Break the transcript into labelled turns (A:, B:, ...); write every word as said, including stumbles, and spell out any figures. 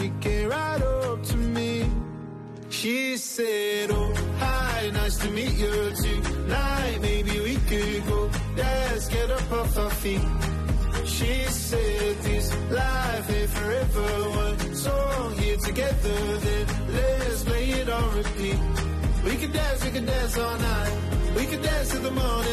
A: she came right up to me. She said, oh, hi, nice to meet you tonight. Maybe we could go dance, get up off our feet. She said, this life ain't forever. One song here together, then let's play it on repeat. We could dance, we could dance all night. We could dance till the morning